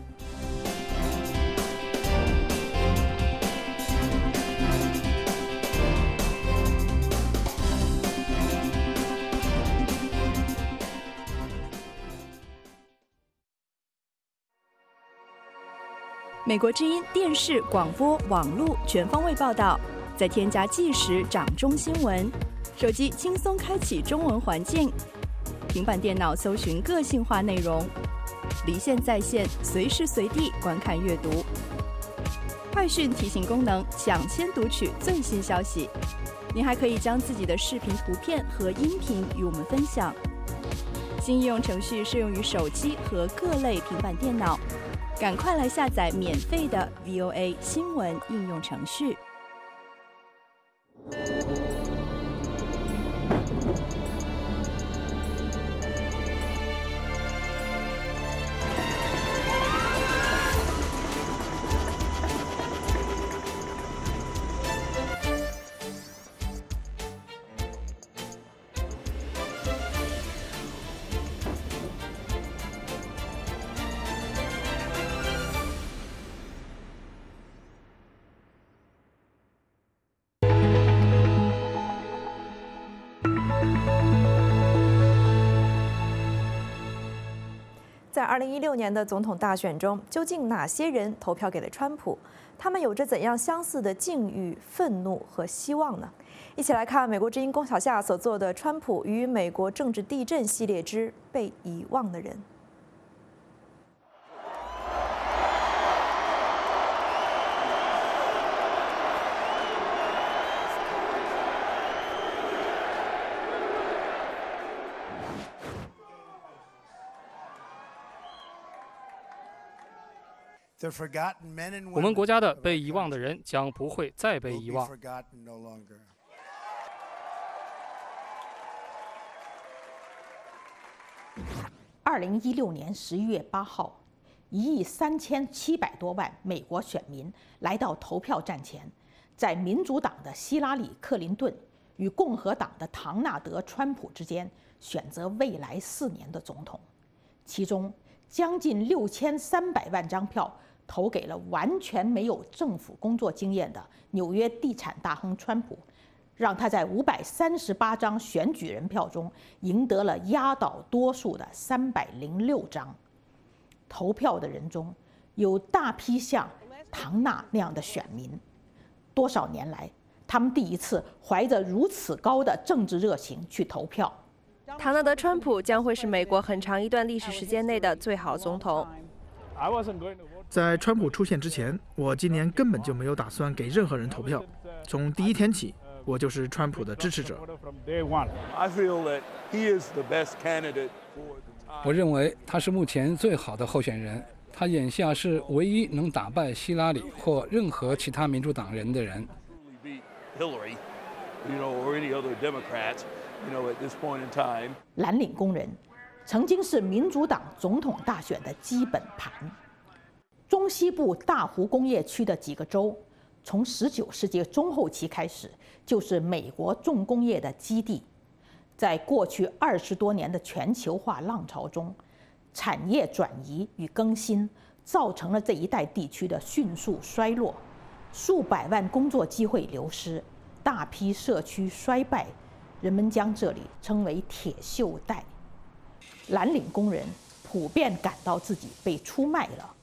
美国之音电视、广播、网络全方位报道，再添加即时掌中新闻，手机轻松开启中文环境，平板电脑搜寻个性化内容，离线在线，随时随地观看阅读。快讯提醒功能，抢先读取最新消息。您还可以将自己的视频、图片和音频与我们分享。新应用程序适用于手机和各类平板电脑。赶快来下载免费的 VOA 新闻应用程序。 在2016年的总统大选中，究竟哪些人投票给了川普？他们有着怎样相似的境遇、愤怒和希望呢？一起来看美国之音龚小夏所做的《川普与美国政治地震系列之被遗忘的人》。 我们国家的被遗忘的人将不会再被遗忘。 2016年11月8号，1亿3700多万美国选民来到投票站前，在民主党的希拉里·克林顿与共和党的唐纳德·川普之间选择未来4年的总统。其中，将近6300万张票投给了完全没有政府工作经验的纽约地产大亨川普，让他在538张选举人票中赢得了压倒多数的306张。投票的人中有大批像唐纳那样的选民，多少年来，他们第一次怀着如此高的政治热情去投票。 唐纳德·川普将会是美国很长一段历史时间内的最好总统。 在川普出现之前，我今年根本就没有打算给任何人投票。从第一天起，我就是川普的支持者。 我认为他是目前最好的候选人，他眼下是唯一能打败希拉里或任何其他民主党人的人。 蓝领工人曾经是民主党总统大选的基本盘。中西部大湖工业区的几个州，从19世纪中后期开始，就是美国重工业的基地。在过去20多年的全球化浪潮中，产业转移与更新造成了这一带地区的迅速衰落，数百万工作机会流失，大批社区衰败， 人们将这里称为铁锈带。蓝领工人普遍感到自己被出卖了。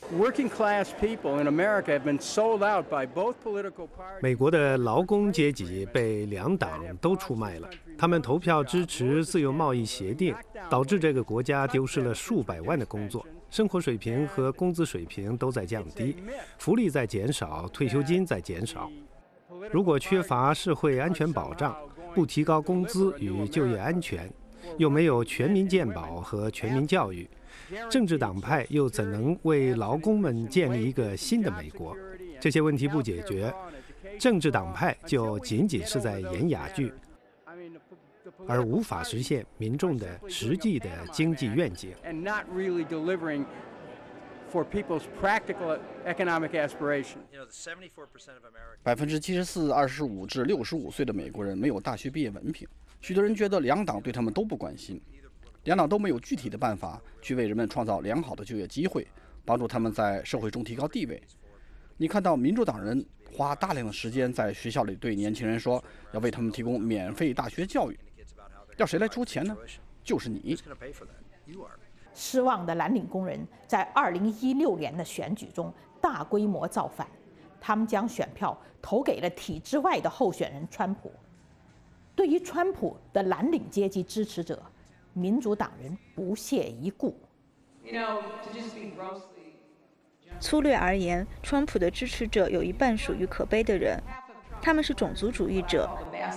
美国的劳工阶级被两党都出卖了，他们投票支持自由贸易协定，导致这个国家丢失了数百万的工作，生活水平和工资水平都在降低，福利在减少，退休金在减少。如果缺乏社会安全保障，不提高工资与就业安全，又没有全民健保和全民教育，政治党派又怎能为劳工们建立一个新的美国？这些问题不解决，政治党派就仅仅是在演哑剧，而无法实现民众的实际的经济愿景。 74%25%至65岁的美国人没有大学毕业文凭，许多人觉得两党对他们都不关心。两党都没有具体的办法去为人们创造良好的就业机会，帮助他们在社会中提高地位。你看到民主党人花大量的时间在学校里对年轻人说要为他们提供免费大学教育，要谁来出钱呢？就是你。 失望的蓝领工人在2016年的选举中大规模造反，他们将选票投给了体制外的候选人川普。对于川普的蓝领阶级支持者，民主党人不屑一顾。 粗略而言，川普的支持者有一半属于可悲的人，他们是种族主义者。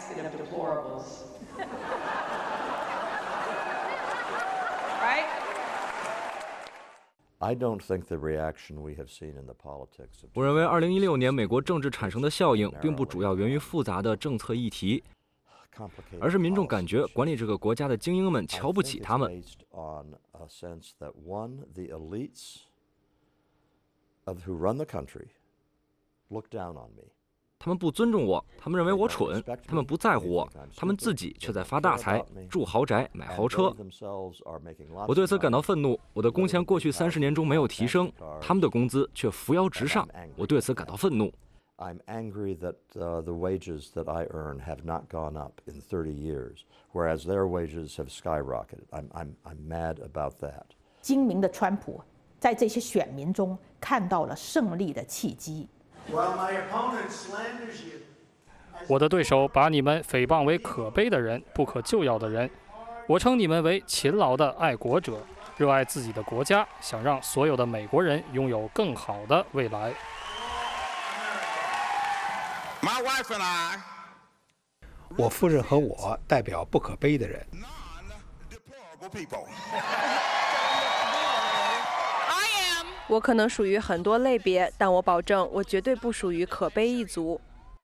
我认为2016年美国政治产生的效应并不主要源于复杂的政策议题，而是民众感觉管理这个国家的精英们瞧不起他们。他们不尊重我，他们认为我蠢，他们不在乎我，他们自己却在发大财，住豪宅，买豪车。我对此感到愤怒。我的工钱过去30年中没有提升，他们的工资却扶摇直上，我对此感到愤怒。 I'm angry that the wages that I earn have not gone up in 30 years, whereas their wages have skyrocketed. I'm mad about that. 精明的川普在这些选民中看到了胜利的契机。 我的对手把你们诽谤为可悲的人、不可救药的人，我称你们为勤劳的爱国者，热爱自己的国家，想让所有的美国人拥有更好的未来。 我夫人和我代表不可悲的人。 我可能属于很多类别，但我保证，我绝对不属于可悲一族。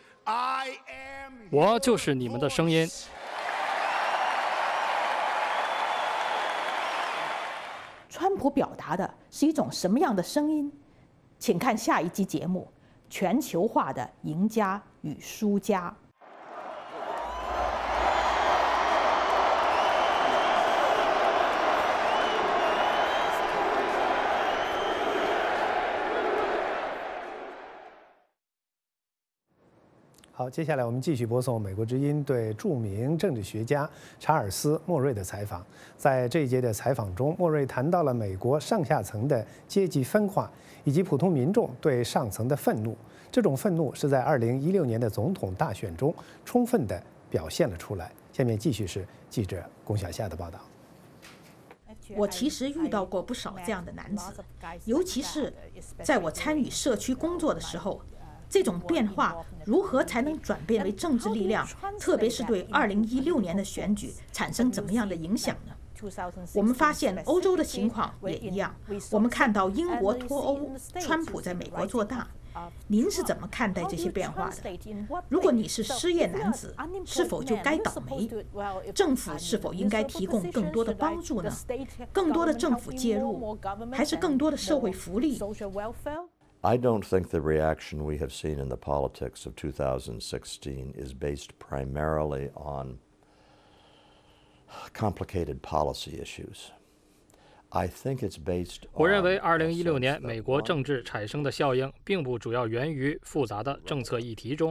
我就是你们的声音。 川普表达的是一种什么样的声音？请看下一集节目《全球化的赢家与输家》。 好，接下来我们继续播送美国之音对著名政治学家查尔斯·莫瑞的采访。在这一节的采访中，莫瑞谈到了美国上下层的阶级分化，以及普通民众对上层的愤怒。这种愤怒是在2016年的总统大选中充分地表现了出来。下面继续是记者龚小夏的报道。 我其实遇到过不少这样的男子，尤其是在我参与社区工作的时候。这种变化如何才能转变为政治力量？特别是对2016年的选举产生怎么样的影响呢？我们发现欧洲的情况也一样。我们看到英国脱欧，川普在美国做大。您是怎么看待这些变化的？如果你是失业男子，是否就该倒霉？政府是否应该提供更多的帮助呢？更多的政府介入，还是更多的社会福利 ？I don't think the reaction we have seen in the politics of 2016 is based primarily on complicated policy issues. I think it's based on 我认为2016年美国政治产生的效应并不主要源于复杂的政策议题中，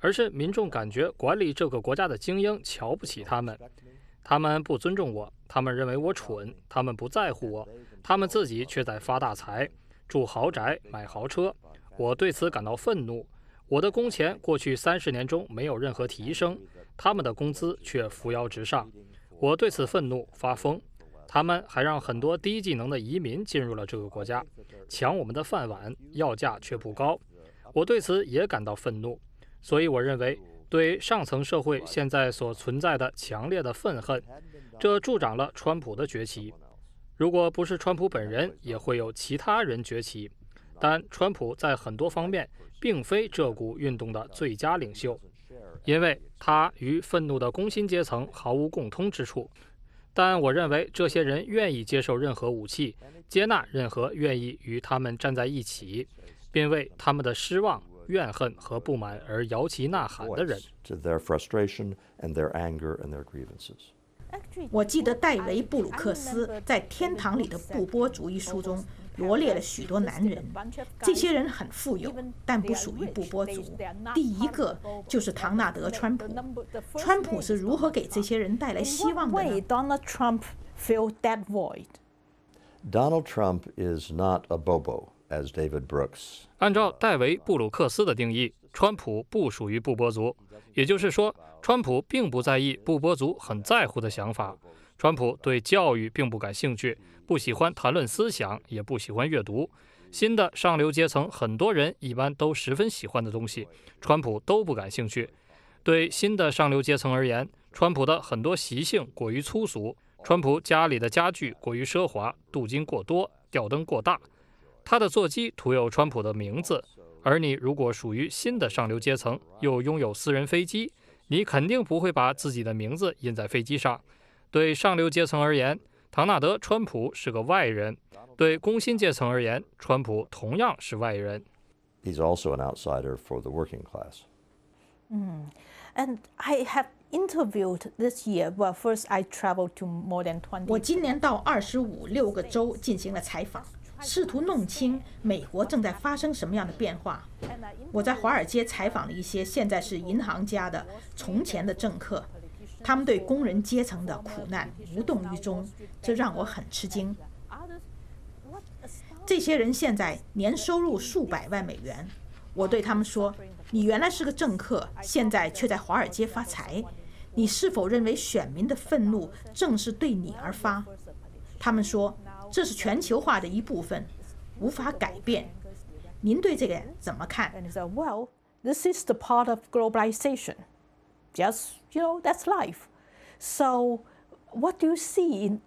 而是民众感觉管理这个国家的精英瞧不起他们，他们不尊重我，他们认为我蠢，他们不在乎我，他们自己却在发大财，住豪宅，买豪车。我对此感到愤怒。我的工钱过去30年中没有任何提升，他们的工资却扶摇直上。我对此愤怒发疯。他们还让很多低技能的移民进入了这个国家，抢我们的饭碗，要价却不高。我对此也感到愤怒。所以我认为，对上层社会现在所存在的强烈的愤恨，这助长了川普的崛起。如果不是川普本人，也会有其他人崛起。但川普在很多方面并非这股运动的最佳领袖，因为他与愤怒的工薪阶层毫无共通之处。但我认为这些人愿意接受任何武器，接纳任何愿意与他们站在一起，并为他们的失望、怨恨和不满而摇旗呐喊的人。 我记得戴维·布鲁克斯在《天堂里的不波族》一书中罗列了许多男人，这些人很富有，但不属于不波族。第一个就是唐纳德·川普。川普是如何给这些人带来希望的呢？ Donald Trump filled that void. Donald Trump is not a bobo, as David Brooks. 按照戴维·布鲁克斯的定义，川普不属于不波族，也就是说，川普并不在意不波族很在乎的想法。川普对教育并不感兴趣，不喜欢谈论思想，也不喜欢阅读。新的上流阶层很多人一般都十分喜欢的东西，川普都不感兴趣。对新的上流阶层而言，川普的很多习性过于粗俗，川普家里的家具过于奢华，镀金过多，吊灯过大。他的座机涂有川普的名字，而你如果属于新的上流阶层，又拥有私人飞机，你肯定不会把自己的名字印在飞机上。对上流阶层而言，唐纳德·川普是个外人；对工薪阶层而言，川普同样是外人。 He's also an outsider for the working class. And I have interviewed this year. Well, first I traveled to more than 20. 我今年到6个州进行了采访，试图弄清美国正在发生什么样的变化。我在华尔街采访了一些现在是银行家的从前的政客。他们对工人阶层的苦难无动于衷，这让我很吃惊。这些人现在年收入数百万美元，我对他们说：“你原来是个政客，现在却在华尔街发财，你是否认为选民的愤怒正是对你而发？”他们说：“这是全球化的一部分，无法改变。”您对这个怎么看？ Well, this is the part of globalization. Just, that's life. So, what do you see in...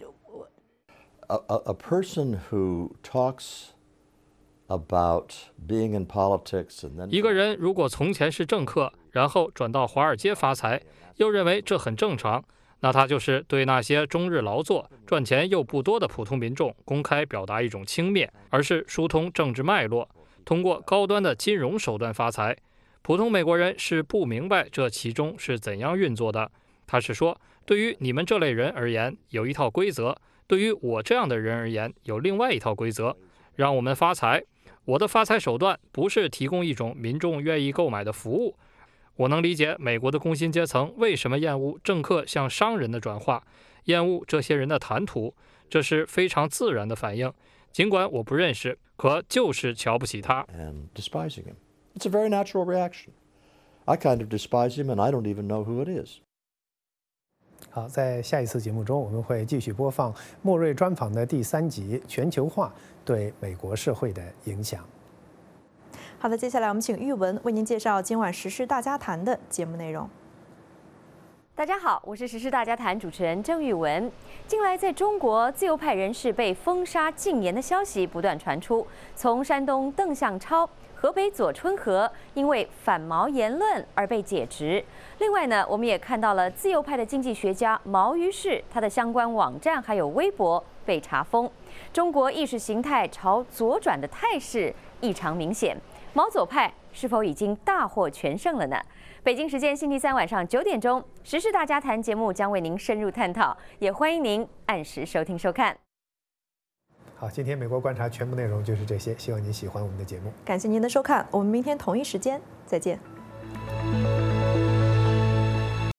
A person who talks about being in politics and then... 一个人如果从前是政客，然后转到华尔街发财，又认为这很正常，那他就是对那些终日劳作、赚钱又不多的普通民众公开表达一种轻蔑，而是疏通政治脉络，通过高端的金融手段发财。普通美国人是不明白这其中是怎样运作的。他是说，对于你们这类人而言有一套规则，对于我这样的人而言有另外一套规则，让我们发财。我的发财手段不是提供一种民众愿意购买的服务。我能理解美国的工薪阶层为什么厌恶政客向商人的转化，厌恶这些人的谈吐，这是非常自然的反应。尽管我不认识，可就是瞧不起他。 It's a very natural reaction. I kind of despise him, and I don't even know who it is. 好，在下一次节目中，我们会继续播放莫瑞专访的第3集《全球化对美国社会的影响》。 好的，接下来我们请玉文为您介绍今晚时事大家谈的节目内容。 大家好，我是时事大家谈主持人郑玉文。近来在中国，自由派人士被封杀禁言的消息不断传出，从山东邓向超、河北左春和因为反毛言论而被解职。另外呢，我们也看到了自由派的经济学家毛于轼，他的相关网站还有微博被查封。中国意识形态朝左转的态势异常明显，毛左派是否已经大获全胜了呢？北京时间星期3晚上9点钟，时事大家谈节目将为您深入探讨，也欢迎您按时收听收看。 好，今天美国观察全部内容就是这些，希望您喜欢我们的节目。 感谢您的收看，我们明天同一时间再见。